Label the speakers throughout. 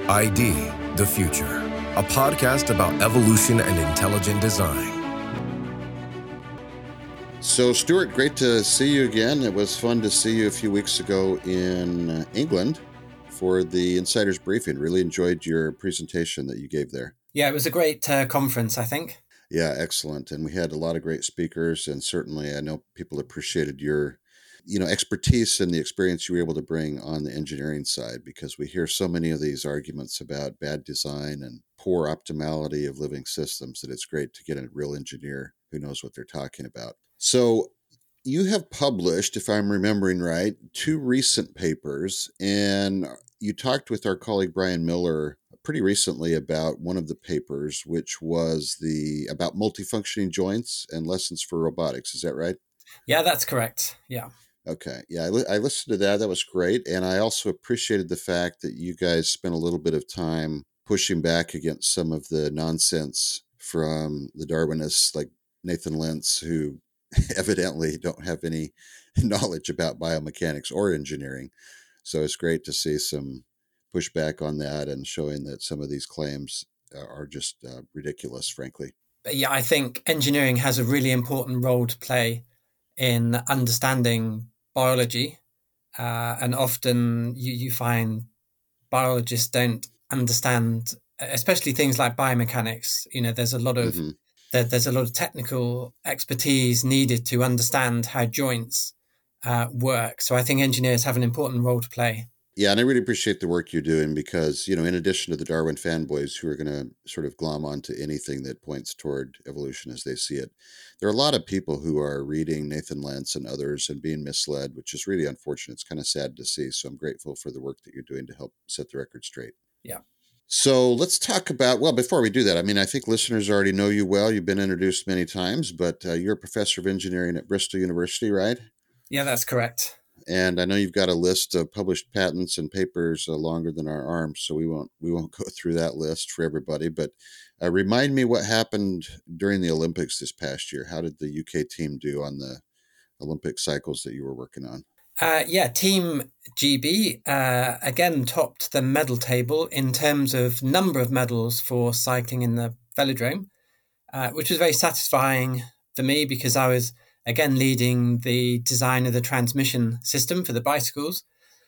Speaker 1: ID, The Future, a podcast about evolution and intelligent design.
Speaker 2: So, Stuart, great to see you again. It was fun to see you a few weeks ago in England for the Insider's Briefing. Really enjoyed your presentation that you gave there.
Speaker 3: Yeah, it was a great conference, I think.
Speaker 2: Yeah, excellent. And we had a lot of great speakers, and certainly I know people appreciated your expertise and the experience you were able to bring on the engineering side, because we hear so many of these arguments about bad design and poor optimality of living systems that it's great to get a real engineer who knows what they're talking about. So you have published, if I'm remembering right, 2 recent papers, and you talked with our colleague Brian Miller pretty recently about one of the papers, which was about multifunctioning joints and lessons for robotics. Is that right?
Speaker 3: Yeah, that's correct. Yeah.
Speaker 2: Okay. Yeah, I listened to that. That was great. And I also appreciated the fact that you guys spent a little bit of time pushing back against some of the nonsense from the Darwinists like Nathan Lentz, who evidently don't have any knowledge about biomechanics or engineering. So it's great to see some pushback on that and showing that some of these claims are just ridiculous, frankly.
Speaker 3: But yeah, I think engineering has a really important role to play in understanding biology. And often you find biologists don't understand, especially things like biomechanics. There's a lot of there's a lot of technical expertise needed to understand how joints work. So I think engineers have an important role to play.
Speaker 2: Yeah, and I really appreciate the work you're doing because, in addition to the Darwin fanboys who are going to sort of glom onto anything that points toward evolution as they see it, there are a lot of people who are reading Nathan Lentz and others and being misled, which is really unfortunate. It's kind of sad to see. So I'm grateful for the work that you're doing to help set the record straight.
Speaker 3: Yeah.
Speaker 2: So let's talk about, well, before we do that, I think listeners already know you well. You've been introduced many times, but you're a professor of engineering at Bristol University, right?
Speaker 3: Yeah, that's correct.
Speaker 2: And I know you've got a list of published patents and papers longer than our arms, so we won't go through that list for everybody. But remind me what happened during the Olympics this past year. How did the UK team do on the Olympic cycles that you were working on?
Speaker 3: Team GB again topped the medal table in terms of number of medals for cycling in the velodrome, which was very satisfying for me because I was again leading the design of the transmission system for the bicycles.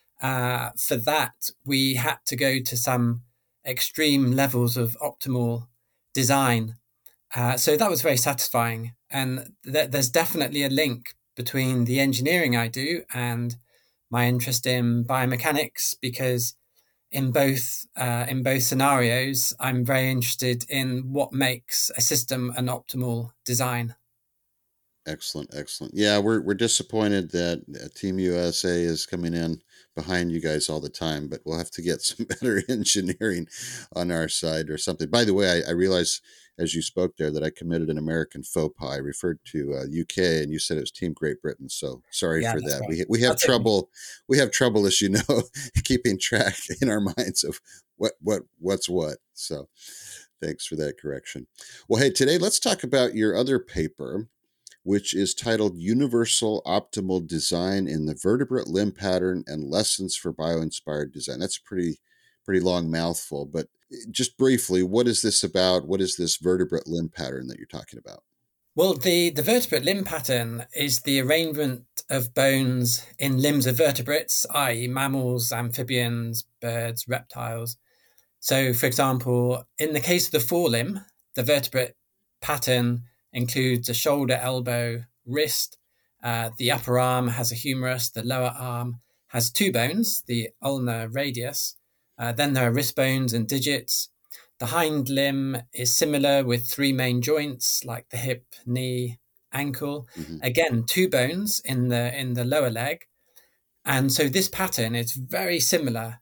Speaker 3: For that, we had to go to some extreme levels of optimal design. So that was very satisfying. And there's definitely a link between the engineering I do and my interest in biomechanics, because in both scenarios, I'm very interested in what makes a system an optimal design.
Speaker 2: Excellent. Yeah, we're disappointed that Team USA is coming in behind you guys all the time, but we'll have to get some better engineering on our side or something. By the way, I realized as you spoke there that I committed an American faux pas. I referred to UK, and you said it was Team Great Britain. So sorry for that.
Speaker 3: Right.
Speaker 2: We have trouble. We have trouble, as you know, keeping track in our minds of what's what. So thanks for that correction. Well, hey, today let's talk about your other paper, which is titled Universal Optimal Design in the Vertebrate Limb Pattern and Lessons for Bio-Inspired Design. That's a pretty long mouthful, but just briefly, what is this about? What is this vertebrate limb pattern that you're talking about?
Speaker 3: Well, the vertebrate limb pattern is the arrangement of bones in limbs of vertebrates, i.e. mammals, amphibians, birds, reptiles. So, for example, in the case of the forelimb, the vertebrate pattern includes a shoulder, elbow, wrist. The upper arm has a humerus. The lower arm has 2 bones, the ulnar radius. Then there are wrist bones and digits. The hind limb is similar with 3 main joints like the hip, knee, ankle.
Speaker 2: Mm-hmm.
Speaker 3: Again, 2 bones in the lower leg. And so this pattern is very similar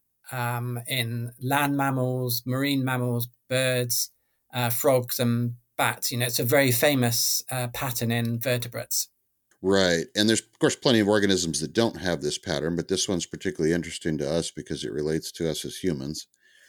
Speaker 3: in land mammals, marine mammals, birds, frogs, and bats. It's a very famous pattern in vertebrates.
Speaker 2: Right. And there's, of course, plenty of organisms that don't have this pattern, but this one's particularly interesting to us because it relates to us as humans.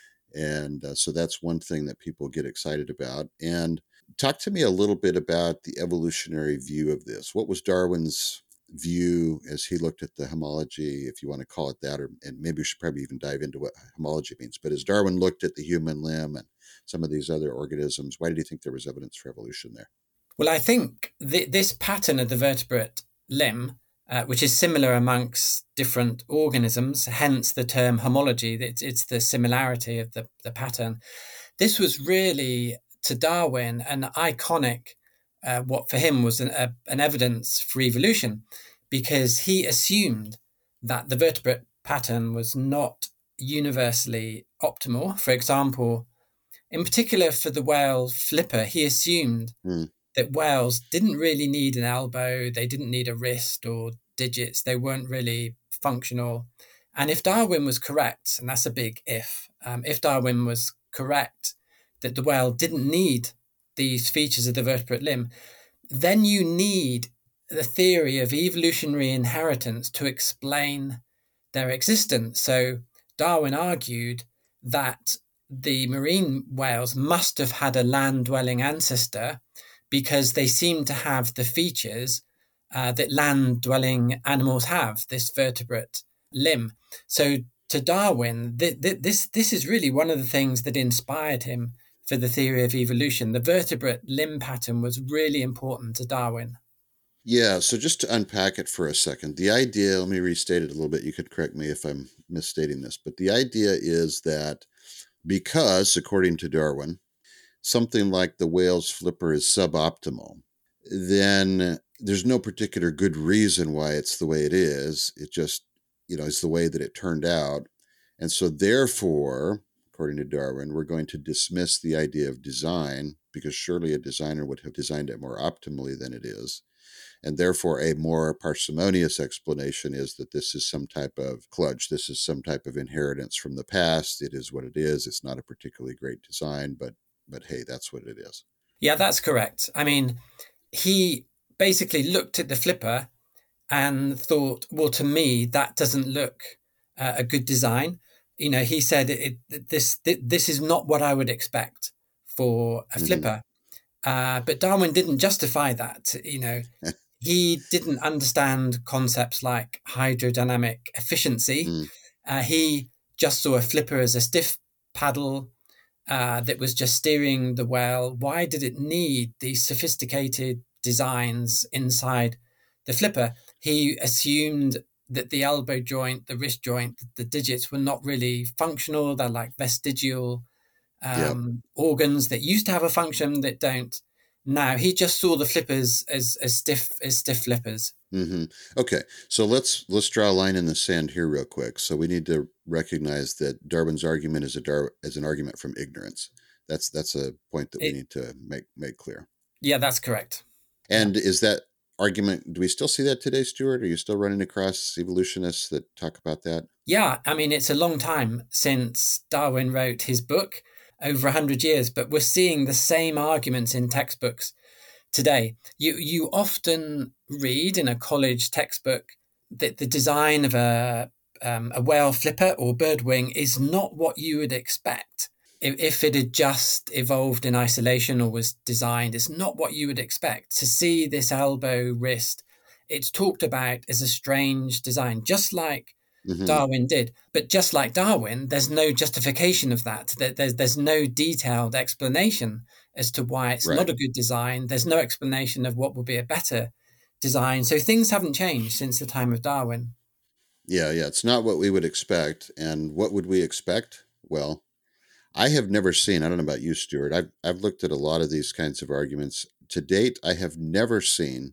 Speaker 2: And so that's one thing that people get excited about. And talk to me a little bit about the evolutionary view of this. What was Darwin's view as he looked at the homology, if you want to call it that, and maybe we should probably even dive into what homology means. But as Darwin looked at the human limb and some of these other organisms, why did he think there was evidence for evolution there?
Speaker 3: Well, I think this pattern of the vertebrate limb, which is similar amongst different organisms, hence the term homology, it's the similarity of the pattern. This was really, to Darwin, an iconic, what for him was an evidence for evolution, because he assumed that the vertebrate pattern was not universally optimal. For example, in particular for the whale flipper, he assumed that whales didn't really need an elbow, they didn't need a wrist or digits, they weren't really functional. And if Darwin was correct, and that's a big if Darwin was correct that the whale didn't need these features of the vertebrate limb, then you need the theory of evolutionary inheritance to explain their existence. So Darwin argued that the marine whales must have had a land-dwelling ancestor because they seem to have the features that land-dwelling animals have, this vertebrate limb. So to Darwin, this is really one of the things that inspired him for the theory of evolution. The vertebrate limb pattern was really important to Darwin.
Speaker 2: Yeah, so just to unpack it for a second, the idea, let me restate it a little bit. You could correct me if I'm misstating this, but the idea is that because, according to Darwin, something like the whale's flipper is suboptimal, then there's no particular good reason why it's the way it is. It just, is the way that it turned out. And so therefore, according to Darwin, we're going to dismiss the idea of design because surely a designer would have designed it more optimally than it is. And therefore, a more parsimonious explanation is that this is some type of kludge. This is some type of inheritance from the past. It is what it is. It's not a particularly great design, but hey, that's what it is.
Speaker 3: Yeah, that's correct. I mean, he basically looked at the flipper and thought, well, to me, that doesn't look a good design. He said, this is not what I would expect for a flipper. But Darwin didn't justify that. He didn't understand concepts like hydrodynamic efficiency. He just saw a flipper as a stiff paddle that was just steering the whale. Why did it need these sophisticated designs inside the flipper? He assumed that the elbow joint, the wrist joint, the digits were not really functional. They're like vestigial organs that used to have a function that don't now. He just saw the flippers as stiff flippers.
Speaker 2: Okay, so let's draw a line in the sand here real quick. So we need to recognize that Darwin's argument is an argument from ignorance. That's a point that we need to make clear.
Speaker 3: Yeah, that's correct.
Speaker 2: And is that argument, do we still see that today, Stuart? Are you still running across evolutionists that talk about that?
Speaker 3: Yeah, I mean, it's a long time since Darwin wrote his book, over 100 years, but we're seeing the same arguments in textbooks today. You often read in a college textbook that the design of a whale flipper or bird wing is not what you would expect. If it had just evolved in isolation or was designed, it's not what you would expect. To see this elbow wrist, it's talked about as a strange design, just like Darwin did. But just like Darwin, there's no justification of that. There's no detailed explanation as to why it's not a good design. There's no explanation of what would be a better design. So things haven't changed since the time of Darwin.
Speaker 2: Yeah. It's not what we would expect. And what would we expect? Well, I have never seen, I don't know about you, Stuart, I've looked at a lot of these kinds of arguments. To date, I have never seen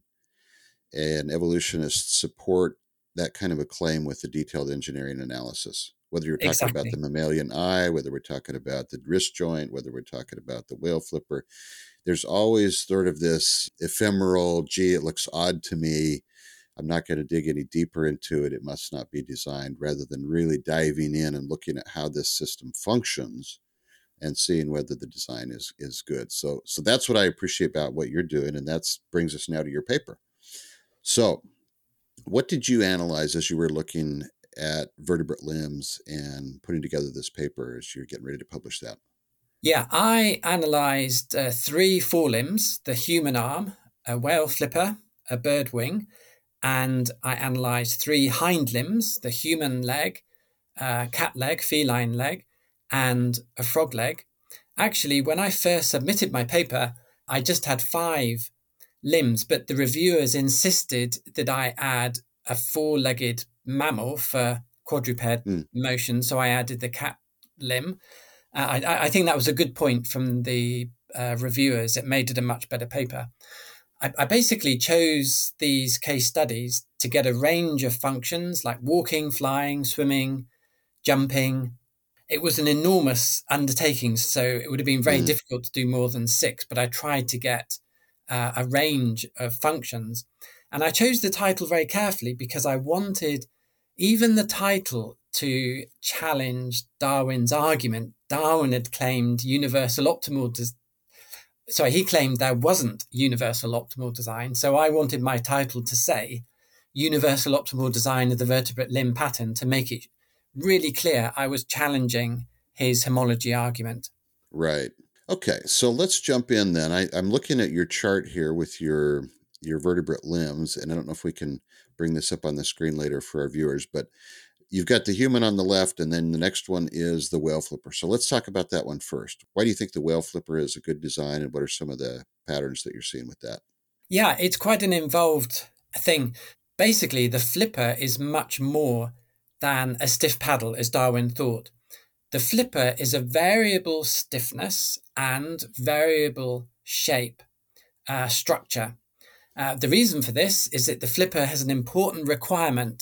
Speaker 2: an evolutionist support that kind of a claim with the detailed engineering analysis. Whether you're talking about the mammalian eye, whether we're talking about the wrist joint, whether we're talking about the whale flipper, there's always sort of this ephemeral, gee, it looks odd to me, I'm not going to dig any deeper into it, it must not be designed, rather than really diving in and looking at how this system functions and seeing whether the design is good. So that's what I appreciate about what you're doing, and that brings us now to your paper. So what did you analyze as you were looking at vertebrate limbs and putting together this paper as you're getting ready to publish that?
Speaker 3: Yeah, I analyzed 3 forelimbs, the human arm, a whale flipper, a bird wing, and I analysed 3 hind limbs, the human leg, cat leg, feline leg, and a frog leg. Actually, when I first submitted my paper, I just had 5 limbs, but the reviewers insisted that I add a 4-legged mammal for quadruped motion, so I added the cat limb. I think that was a good point from the reviewers. It made it a much better paper. I basically chose these case studies to get a range of functions like walking, flying, swimming, jumping. It was an enormous undertaking, so it would have been very difficult to do more than 6, but I tried to get a range of functions. And I chose the title very carefully because I wanted even the title to challenge Darwin's argument. Darwin had claimed universal optimal he claimed there wasn't universal optimal design. So I wanted my title to say universal optimal design of the vertebrate limb pattern to make it really clear I was challenging his homology argument.
Speaker 2: Right. Okay. So let's jump in then. I'm looking at your chart here with your vertebrate limbs, and I don't know if we can bring this up on the screen later for our viewers, but you've got the human on the left, and then the next one is the whale flipper. So let's talk about that one first. Why do you think the whale flipper is a good design, and what are some of the patterns that you're seeing with that?
Speaker 3: Yeah, it's quite an involved thing. Basically, the flipper is much more than a stiff paddle, as Darwin thought. The flipper is a variable stiffness and variable shape structure. The reason for this is that the flipper has an important requirement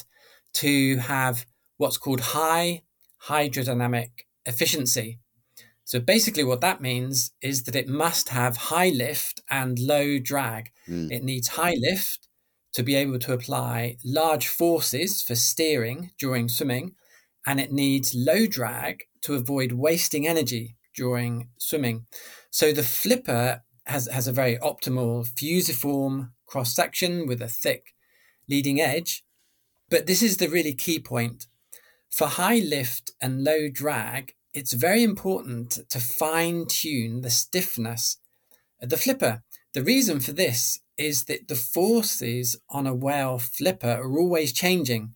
Speaker 3: to have what's called high hydrodynamic efficiency. So basically what that means is that it must have high lift and low drag. It needs high lift to be able to apply large forces for steering during swimming, and it needs low drag to avoid wasting energy during swimming. So the flipper has a very optimal fusiform cross-section with a thick leading edge. But this is the really key point. For high lift and low drag, it's very important to fine-tune the stiffness of the flipper. The reason for this is that the forces on a whale flipper are always changing.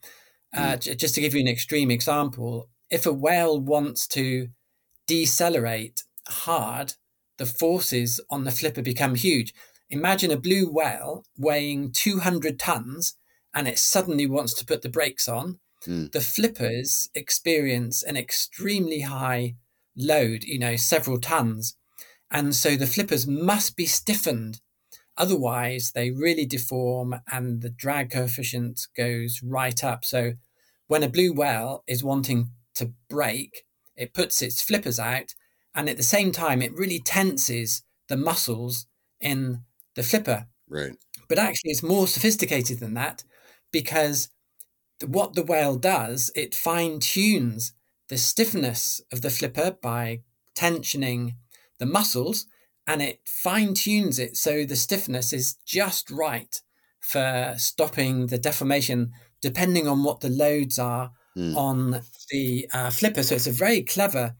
Speaker 3: Just to give you an extreme example, if a whale wants to decelerate hard, the forces on the flipper become huge. Imagine a blue whale weighing 200 tons and it suddenly wants to put the brakes on. The flippers experience an extremely high load, several tons. And so the flippers must be stiffened. Otherwise, they really deform and the drag coefficient goes right up. So when a blue whale is wanting to brake, it puts its flippers out, and at the same time, it really tenses the muscles in the flipper.
Speaker 2: Right.
Speaker 3: But actually, it's more sophisticated than that, because what the whale does, it fine-tunes the stiffness of the flipper by tensioning the muscles, and it fine-tunes it so the stiffness is just right for stopping the deformation, depending on what the loads are on the flipper. So it's a very clever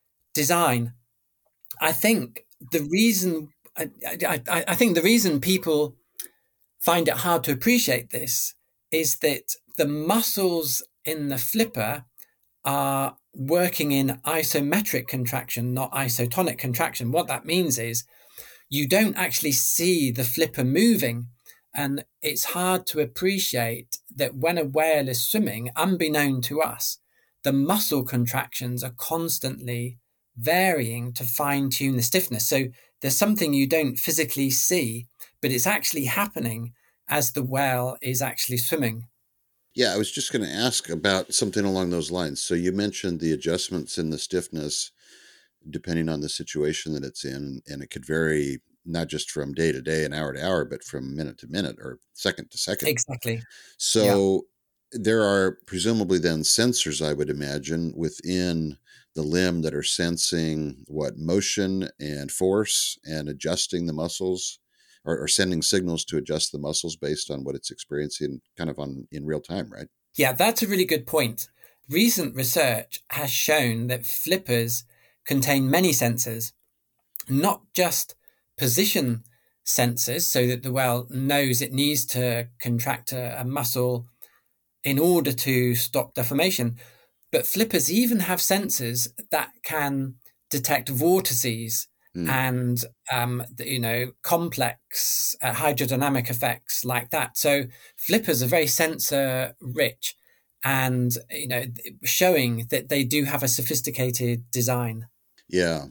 Speaker 3: design. I think the reason I think the reason people find it hard to appreciate this is that the muscles in the flipper are working in isometric contraction, not isotonic contraction. What that means is you don't actually see the flipper moving. And it's hard to appreciate that when a whale is swimming, unbeknown to us, the muscle contractions are constantly varying to fine-tune the stiffness. So there's something you don't physically see, but it's actually happening as the whale is actually swimming.
Speaker 2: Yeah, I was just going to ask about something along those lines. So you mentioned the adjustments in the stiffness depending on the situation that it's in, and it could vary not just from day to day and hour to hour, but from minute to minute or second to second.
Speaker 3: Exactly.
Speaker 2: So there are presumably then sensors, I would imagine, within the limb that are sensing motion and force and adjusting the muscles or sending signals to adjust the muscles based on what it's experiencing kind of in real time, right?
Speaker 3: Yeah, that's a really good point. Recent research has shown that flippers contain many sensors, not just position sensors so that the whale knows it needs to contract a muscle in order to stop deformation. But flippers even have sensors that can detect vortices and complex hydrodynamic effects like that. So flippers are very sensor rich, and showing that they do have a sophisticated design.
Speaker 2: Yeah.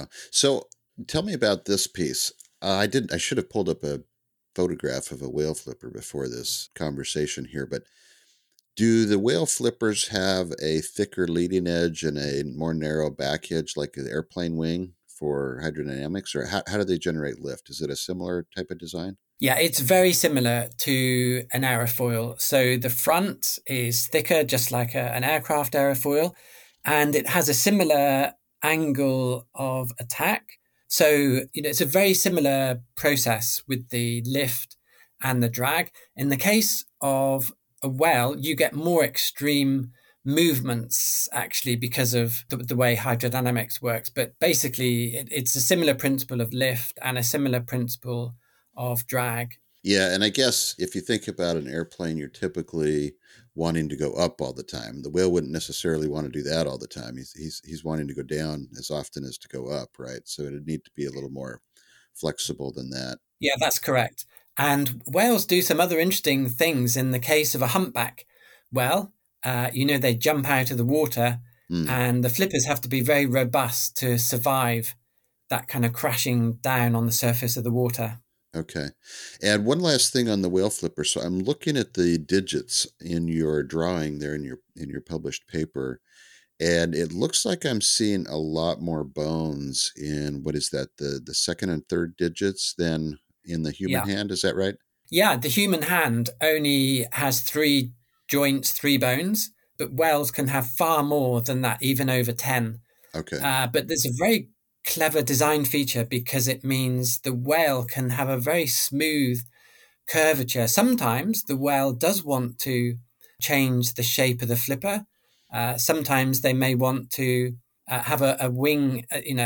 Speaker 2: So tell me about this piece. I should have pulled up a photograph of a whale flipper before this conversation here, but do the whale flippers have a thicker leading edge and a more narrow back edge like the airplane wing for hydrodynamics, or how do they generate lift? Is it a similar type of design?
Speaker 3: Yeah, it's very similar to an aerofoil. So the front is thicker, just like an aircraft aerofoil, and it has a similar angle of attack. So, it's a very similar process with the lift and the drag. In the case of a whale, you get more extreme movements actually because of the way hydrodynamics works. But basically, it's a similar principle of lift and a similar principle of drag.
Speaker 2: Yeah, and I guess if you think about an airplane, you're typically wanting to go up all the time. The whale wouldn't necessarily want to do that all the time. He's wanting to go down as often as to go up, right? So it'd need to be a little more flexible than that.
Speaker 3: Yeah, that's correct. And whales do some other interesting things in the case of a humpback whale. They jump out of the water, and the flippers have to be very robust to survive that kind of crashing down on the surface of the water.
Speaker 2: Okay. And one last thing on the whale flipper. So I'm looking at the digits in your drawing there in your published paper, and it looks like I'm seeing a lot more bones in, what is that, the second and third digits than in the human hand. Is that right?
Speaker 3: Yeah, the human hand only has 3 joints, 3 bones, but whales can have far more than that, even over 10.
Speaker 2: Okay.
Speaker 3: But there's a very clever design feature because it means the whale can have a very smooth curvature. Sometimes the whale does want to change the shape of the flipper. Sometimes they may want to have a wing,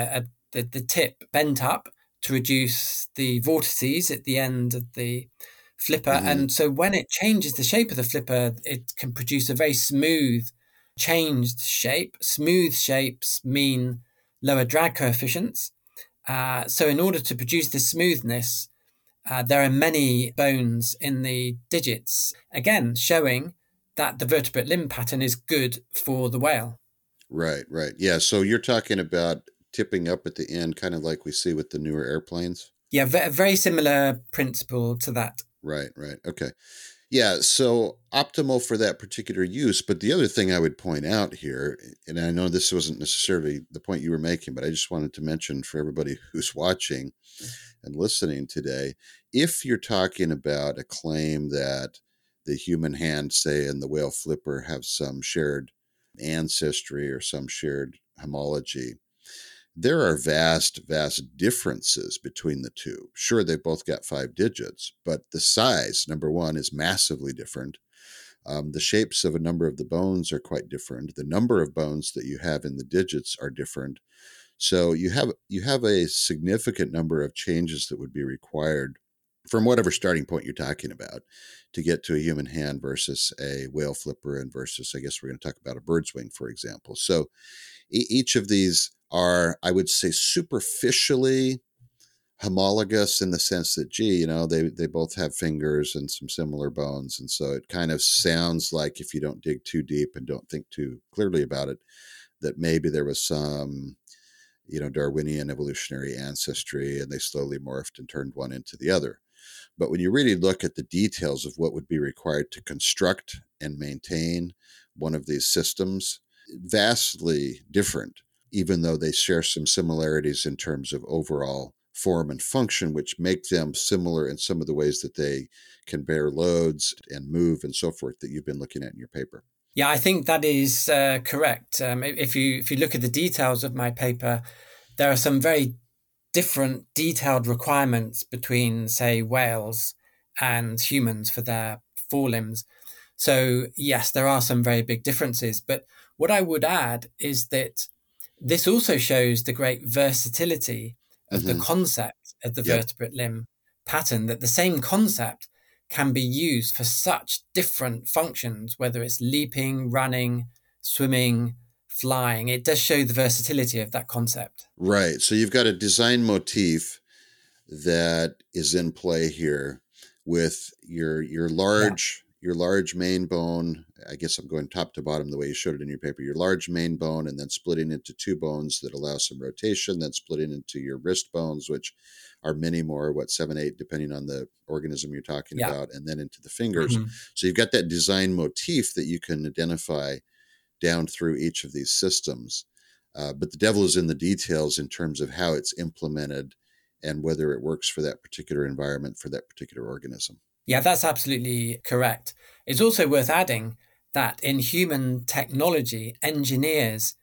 Speaker 3: the tip bent up to reduce the vortices at the end of the flipper. And so when it changes the shape of the flipper, it can produce a very smooth, changed shape. Smooth shapes mean lower drag coefficients. So in order to produce this smoothness, there are many bones in the digits, again, showing that the vertebrate limb pattern is good for the whale.
Speaker 2: Right. Yeah, so you're talking about tipping up at the end, kind of like we see with the newer airplanes?
Speaker 3: Yeah, very similar principle to that.
Speaker 2: Right. Okay. Yeah, so optimal for that particular use. But the other thing I would point out here, and I know this wasn't necessarily the point you were making, but I just wanted to mention for everybody who's watching and listening today, if you're talking about a claim that the human hand, say, and the whale flipper have some shared ancestry or some shared homology, there are vast differences between the two. Sure, they've both got 5 digits, but the size, number one, is massively different. The shapes of a number of the bones are quite different. The number of bones that you have in the digits are different. So you have a significant number of changes that would be required from whatever starting point you're talking about to get to a human hand versus a whale flipper and versus, I guess we're going to talk about a bird's wing, for example. So each of these are, I would say, superficially homologous in the sense that, they both have fingers and some similar bones. And so it kind of sounds like, if you don't dig too deep and don't think too clearly about it, that maybe there was some, Darwinian evolutionary ancestry and they slowly morphed and turned one into the other. But when you really look at the details of what would be required to construct and maintain one of these systems, vastly different, even though they share some similarities in terms of overall form and function, which make them similar in some of the ways that they can bear loads and move and so forth that you've been looking at in your paper.
Speaker 3: Yeah, I think that is correct. If you look at the details of my paper, there are some very different detailed requirements between, say, whales and humans for their forelimbs. So yes, there are some very big differences. But what I would add is that this also shows the great versatility of the concept of the vertebrate limb. pattern that the same concept can be used for such different functions, whether it's leaping, running, swimming, flying. It does show the versatility of that concept.
Speaker 2: Right. So you've got a design motif that is in play here with your large main bone. I guess I'm going top to bottom the way you showed it in your paper. Your large main bone, and then splitting into two bones that allow some rotation, then splitting into your wrist bones, which are many more, 7, 8, depending on the organism you're talking about, and then into the fingers.
Speaker 3: Mm-hmm.
Speaker 2: So you've got that design motif that you can identify down through each of these systems. But the devil is in the details in terms of how it's implemented and whether it works for that particular environment, for that particular organism.
Speaker 3: Yeah, that's absolutely correct. It's also worth adding that in human technology, engineers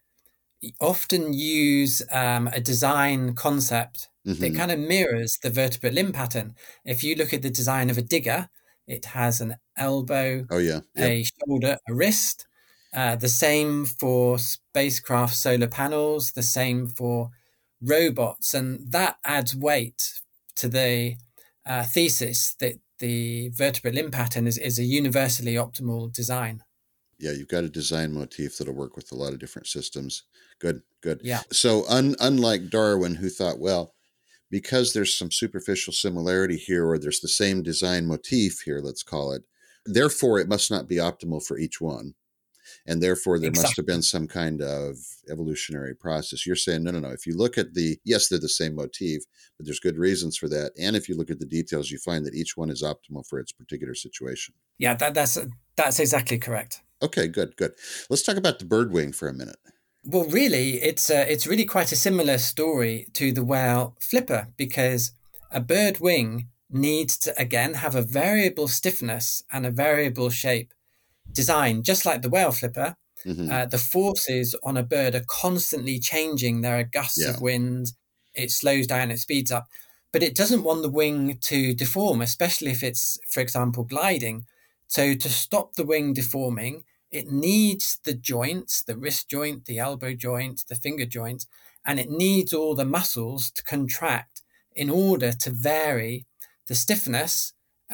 Speaker 3: often use a design concept that kind of mirrors the vertebrate limb pattern. If you look at the design of a digger, it has an elbow, a shoulder, a wrist. The same for spacecraft solar panels, the same for robots. And that adds weight to the thesis that the vertebrate limb pattern is a universally optimal design.
Speaker 2: Yeah, you've got a design motif that'll work with a lot of different systems. Good.
Speaker 3: Yeah.
Speaker 2: So unlike Darwin, who thought, well, because there's some superficial similarity here, or there's the same design motif here, let's call it, therefore it must not be optimal for each one. And therefore there must have been some kind of evolutionary process. You're saying, no. If you look at yes, they're the same motif, but there's good reasons for that. And if you look at the details, you find that each one is optimal for its particular situation.
Speaker 3: Yeah, that's exactly correct.
Speaker 2: Okay, good. Let's talk about the bird wing for a minute.
Speaker 3: Well, really, it's really quite a similar story to the whale flipper, because a bird wing needs to, again, have a variable stiffness and a variable shape design, just like the whale flipper. The forces on a bird are constantly changing. There are gusts of wind. It slows down, it speeds up. But it doesn't want the wing to deform, especially if it's, for example, gliding. So to stop the wing deforming, it needs the joints, the wrist joint, the elbow joint, the finger joint, and it needs all the muscles to contract in order to vary the stiffness.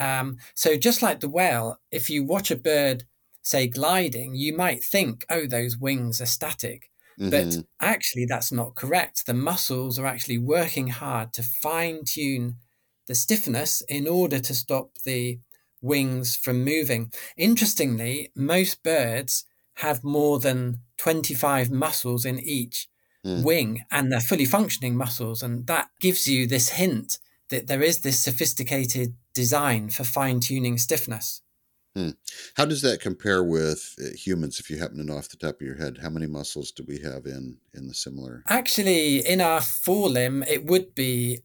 Speaker 3: So just like the whale, if you watch a bird, say, gliding, you might think, oh, those wings are static. But actually, that's not correct. The muscles are actually working hard to fine-tune the stiffness in order to stop the wings from moving. Interestingly, most birds have more than 25 muscles in each wing, and they're fully functioning muscles. And that gives you this hint that there is this sophisticated design for fine-tuning stiffness.
Speaker 2: How does that compare with humans, if you happen to know off the top of your head? How many muscles do we have in the similar?
Speaker 3: Actually, in our forelimb, it would be,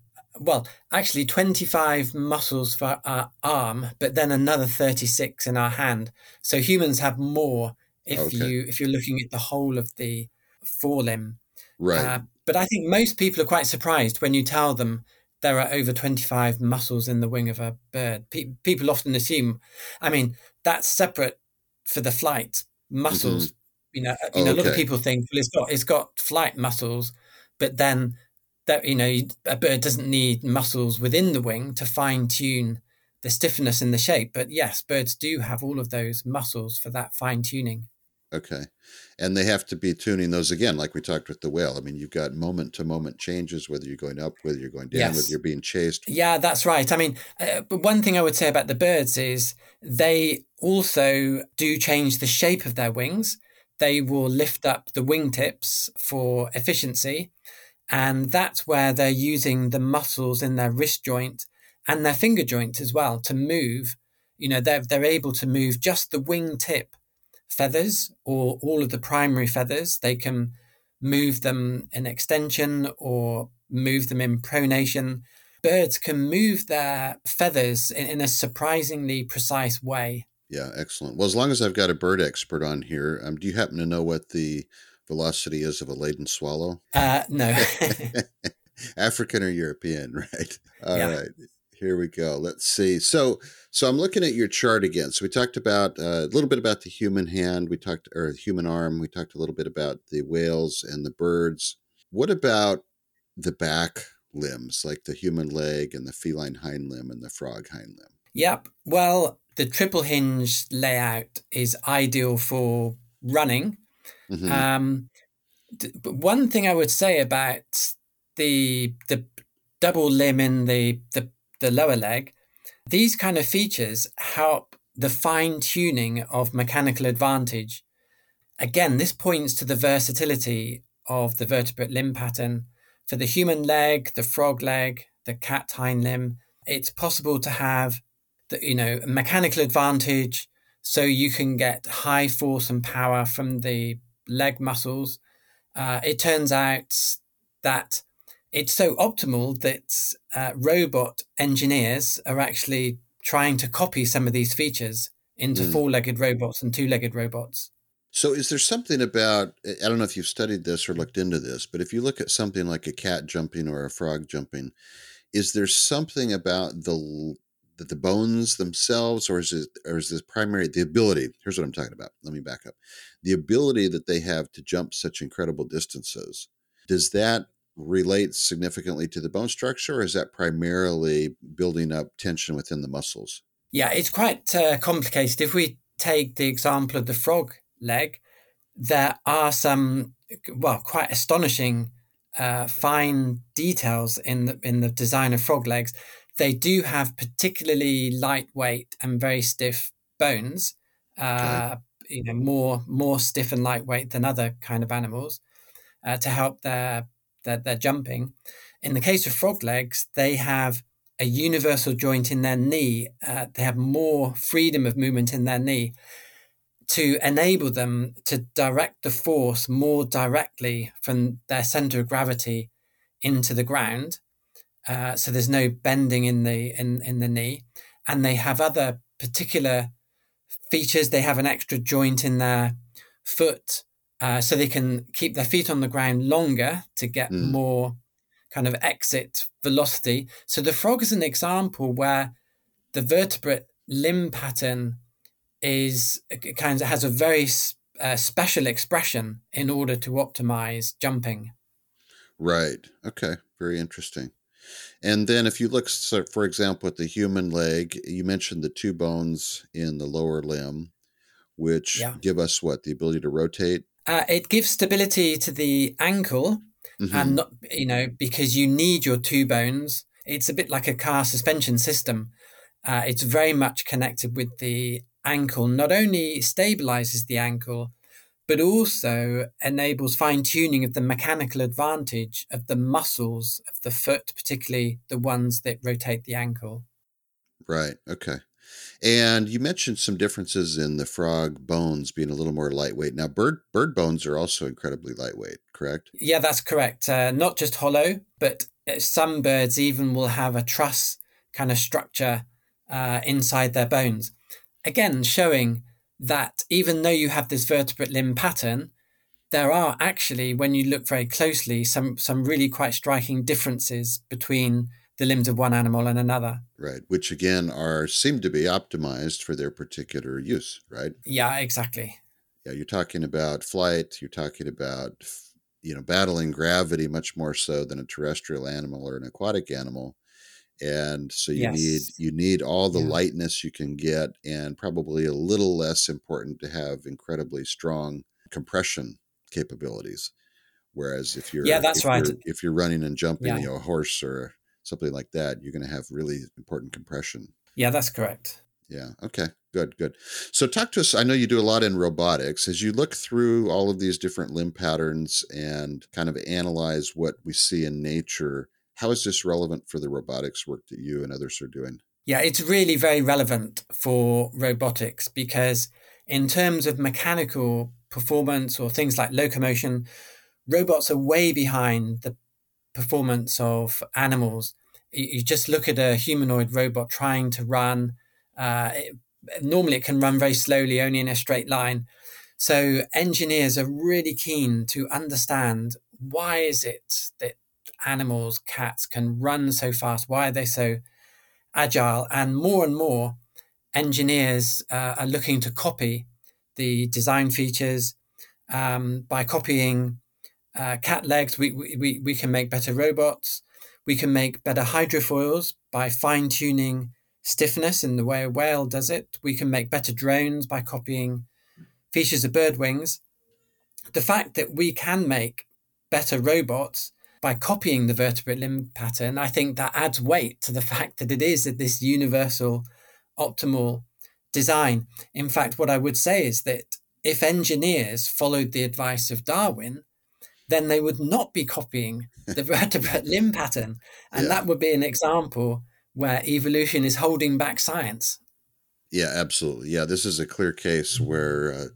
Speaker 3: 25 muscles for our arm, but then another 36 in our hand. So humans have more if you're looking at the whole of the forelimb.
Speaker 2: Right.
Speaker 3: But I think most people are quite surprised when you tell them there are over 25 muscles in the wing of a bird. People often assume, that's separate for the flight muscles. A lot of people think, well, it's got flight muscles, but then that a bird doesn't need muscles within the wing to fine tune the stiffness and the shape. But yes, birds do have all of those muscles for that fine tuning.
Speaker 2: Okay. And they have to be tuning those again, like we talked with the whale. You've got moment to moment changes, whether you're going up, whether you're going down, whether you're being chased.
Speaker 3: Yeah, that's right. But one thing I would say about the birds is they also do change the shape of their wings. They will lift up the wingtips for efficiency. And that's where they're using the muscles in their wrist joint and their finger joint as well to move. They're able to move just the wingtip feathers or all of the primary feathers. They can move them in extension or move them in pronation. Birds can move their feathers in a surprisingly precise way.
Speaker 2: Yeah, excellent. Well, as long as I've got a bird expert on here, do you happen to know what the velocity is of a laden swallow?
Speaker 3: No.
Speaker 2: African or European, right? All right. Here we go. Let's see. So I'm looking at your chart again. So we talked about a little bit about the human hand. Or human arm. We talked a little bit about the whales and the birds. What about the back limbs, like the human leg and the feline hind limb and the frog hind limb?
Speaker 3: Yep. Well, the triple hinge layout is ideal for running.
Speaker 2: Hmm.
Speaker 3: Um, but one thing I would say about the double limb in the lower leg, these kind of features help the fine tuning of mechanical advantage. Again, this points to the versatility of the vertebrate limb pattern. For the human leg, the frog leg, the cat hind limb, it's possible to have the mechanical advantage, so you can get high force and power from the leg muscles. It turns out that it's so optimal that robot engineers are actually trying to copy some of these features into
Speaker 2: Mm.
Speaker 3: four-legged robots and two-legged robots.
Speaker 2: So, is there something about, I don't know if you've studied this or looked into this, but if you look at something like a cat jumping or a frog jumping, is there something about the bones themselves, or is this primary the ability? Here's what I'm talking about. Let me back up. The ability that they have to jump such incredible distances, does that relate significantly to the bone structure, or is that primarily building up tension within the muscles?
Speaker 3: Yeah, it's quite complicated. If we take the example of the frog leg, there are some, well, quite astonishing fine details in the design of frog legs. They do have particularly lightweight and very stiff bones,
Speaker 2: Okay.
Speaker 3: more stiff and lightweight than other kind of animals, to help their jumping. In the case of frog legs, they have a universal joint in their knee. They have more freedom of movement in their knee to enable them to direct the force more directly from their center of gravity into the ground. So there's no bending in the knee, and they have other particular features. They have an extra joint in their foot, so they can keep their feet on the ground longer to get
Speaker 2: Mm.
Speaker 3: more kind of exit velocity. So the frog is an example where the vertebrate limb pattern is kind of has a very special expression in order to optimize jumping.
Speaker 2: Right. Okay. Very interesting. And then if you look, so for example, at the human leg, you mentioned the two bones in the lower limb, which
Speaker 3: Yeah.
Speaker 2: give us what? The ability to rotate?
Speaker 3: It gives stability to the ankle, and
Speaker 2: Hmm.
Speaker 3: not, because you need your two bones. It's a bit like a car suspension system. It's very much connected with the ankle. Not only stabilizes the ankle, but also enables fine tuning of the mechanical advantage of the muscles of the foot, particularly the ones that rotate the ankle.
Speaker 2: Right. Okay. And you mentioned some differences in the frog bones being a little more lightweight. Now, bird bones are also incredibly lightweight, correct?
Speaker 3: Yeah, that's correct. Not just hollow, but some birds even will have a truss kind of structure inside their bones. Again, showing that even though you have this vertebrate limb pattern, there are actually, when you look very closely, some really quite striking differences between the limbs of one animal and another.
Speaker 2: Right. Which again are seem to be optimized for their particular use, right?
Speaker 3: Yeah, exactly.
Speaker 2: Yeah, you're talking about flight, you're talking about battling gravity much more so than a terrestrial animal or an aquatic animal. And so you need
Speaker 3: Yes.
Speaker 2: you need all the
Speaker 3: Yeah.
Speaker 2: lightness you can get, and probably a little less important to have incredibly strong compression capabilities. Whereas if
Speaker 3: Yeah,
Speaker 2: you're
Speaker 3: that's
Speaker 2: if
Speaker 3: right.
Speaker 2: you're if you're running and jumping,
Speaker 3: Yeah.
Speaker 2: a horse or something like that, you're going to have really important compression.
Speaker 3: Yeah, that's correct.
Speaker 2: Yeah. Okay. Good. Good. So, talk to us. I know you do a lot in robotics. As you look through all of these different limb patterns and kind of analyze what we see in nature, how is this relevant for the robotics work that you and others are doing?
Speaker 3: Yeah, it's really very relevant for robotics because, in terms of mechanical performance or things like locomotion, robots are way behind the performance of animals. You just look at a humanoid robot trying to run. Normally, it can run very slowly, only in a straight line. So engineers are really keen to understand, why is it that animals, cats, can run so fast? Why are they so agile? And more engineers are looking to copy the design features. By copying cat legs, we can make better robots. We can make better hydrofoils by fine-tuning stiffness in the way a whale does it. We can make better drones by copying features of bird wings. The fact that we can make better robots by copying the vertebrate limb pattern, I think that adds weight to the fact that it is this universal, optimal design. In fact, what I would say is that if engineers followed the advice of Darwin, then they would not be copying the vertebrate limb pattern. And that would be an example where evolution is holding back science.
Speaker 2: Yeah, absolutely. Yeah, this is a clear case where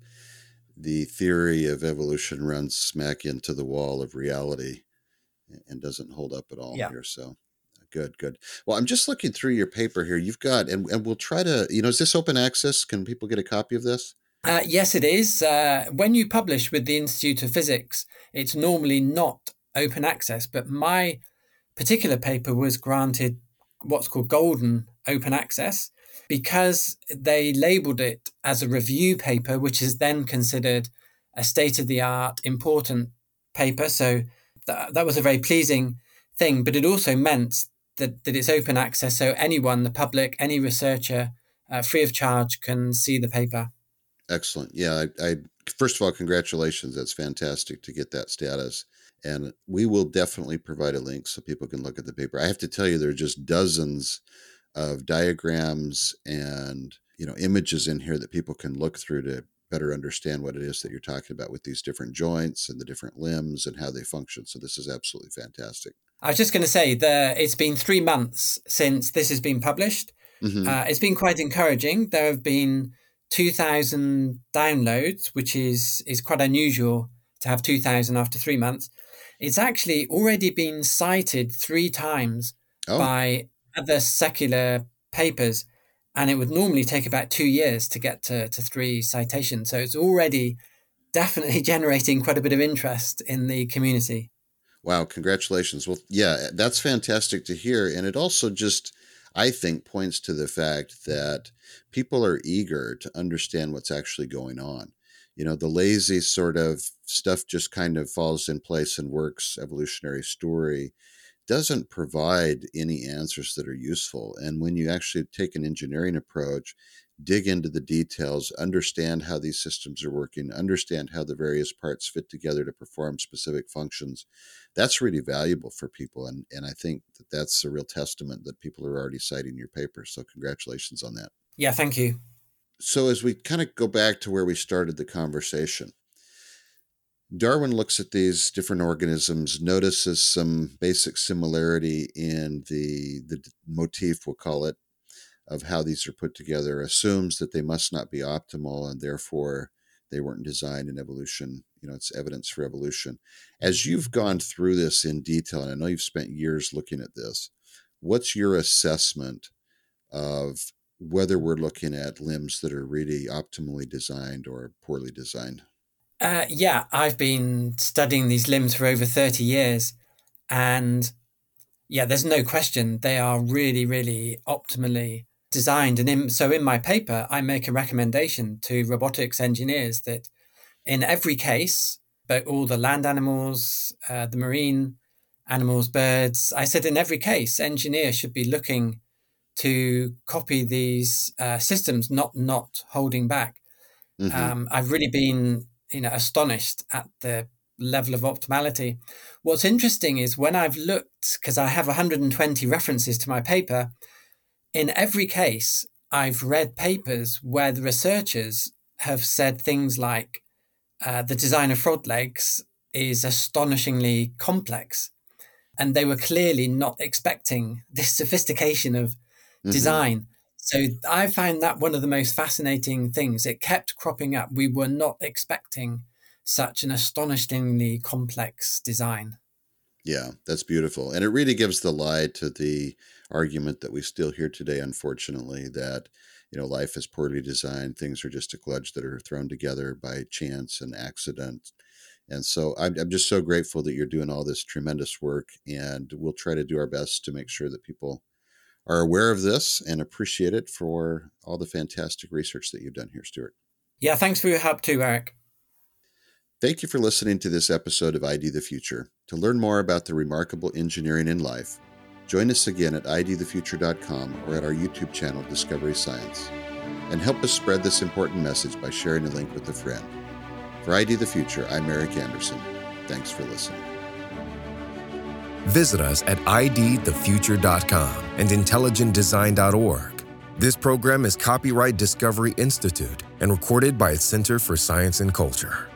Speaker 2: the theory of evolution runs smack into the wall of reality and doesn't hold up at all here. So good. Well, I'm just looking through your paper here. You've got, and we'll try to, is this open access? Can people get a copy of this?
Speaker 3: Yes, it is. When you publish with the Institute of Physics, it's normally not open access, but my particular paper was granted what's called golden open access because they labeled it as a review paper, which is then considered a state-of-the-art important paper. So that was a very pleasing thing, but it also meant that it's open access. So anyone, the public, any researcher, free of charge can see the paper.
Speaker 2: Excellent. Yeah, I first of all, congratulations. That's fantastic to get that status. And we will definitely provide a link so people can look at the paper. I have to tell you, there are just dozens of diagrams and images in here that people can look through to better understand what it is that you're talking about with these different joints and the different limbs and how they function. So this is absolutely fantastic.
Speaker 3: I was just going to say that it's been 3 months since this has been published. Mm-hmm. It's been quite encouraging. There have been 2,000 downloads, which is quite unusual to have 2,000 after 3 months. It's actually already been cited 3 times by other secular papers, and it would normally take about 2 years to get to 3 citations. So it's already definitely generating quite a bit of interest in the community.
Speaker 2: Wow, congratulations. Well, yeah, that's fantastic to hear. And it also just, I think, points to the fact that people are eager to understand what's actually going on. The lazy sort of stuff just kind of falls in place and works evolutionary story doesn't provide any answers that are useful. And when you actually take an engineering approach, dig into the details, understand how these systems are working, understand how the various parts fit together to perform specific functions, that's really valuable for people. And I think that that's a real testament that people are already citing your paper. So congratulations on that.
Speaker 3: Yeah, thank you.
Speaker 2: So as we kind of go back to where we started the conversation, Darwin looks at these different organisms, notices some basic similarity in the motif, we'll call it, of how these are put together, assumes that they must not be optimal and therefore they weren't designed in evolution. It's evidence for evolution. As you've gone through this in detail, and I know you've spent years looking at this, what's your assessment of whether we're looking at limbs that are really optimally designed or poorly designed?
Speaker 3: Yeah, I've been studying these limbs for over 30 years. And yeah, there's no question they are really, really optimally designed. And in my paper, I make a recommendation to robotics engineers that in every case, but all the land animals, the marine animals, birds, I said in every case, engineers should be looking to copy these systems, not holding back. Mm-hmm. I've really been astonished at the level of optimality. What's interesting is when I've looked, because I have 120 references to my paper, in every case, I've read papers where the researchers have said things like, the design of frog legs is astonishingly complex. And they were clearly not expecting this sophistication of design. Mm-hmm. So I found that one of the most fascinating things. It kept cropping up. We were not expecting such an astonishingly complex design.
Speaker 2: Yeah, that's beautiful. And it really gives the lie to the argument that we still hear today, unfortunately, that, life is poorly designed. Things are just a kludge that are thrown together by chance and accident. And so I'm just so grateful that you're doing all this tremendous work. And we'll try to do our best to make sure that people are aware of this and appreciate it for all the fantastic research that you've done here, Stuart.
Speaker 3: Yeah, thanks for your help too, Eric.
Speaker 2: Thank you for listening to this episode of ID the Future. To learn more about the remarkable engineering in life, Join us again at idthefuture.com or at our YouTube channel, Discovery Science. And help us spread this important message by sharing a link with a friend. For ID the Future, I'm Eric Anderson. Thanks for listening.
Speaker 1: Visit us at idthefuture.com and intelligentdesign.org. This program is copyright Discovery Institute and recorded by its Center for Science and Culture.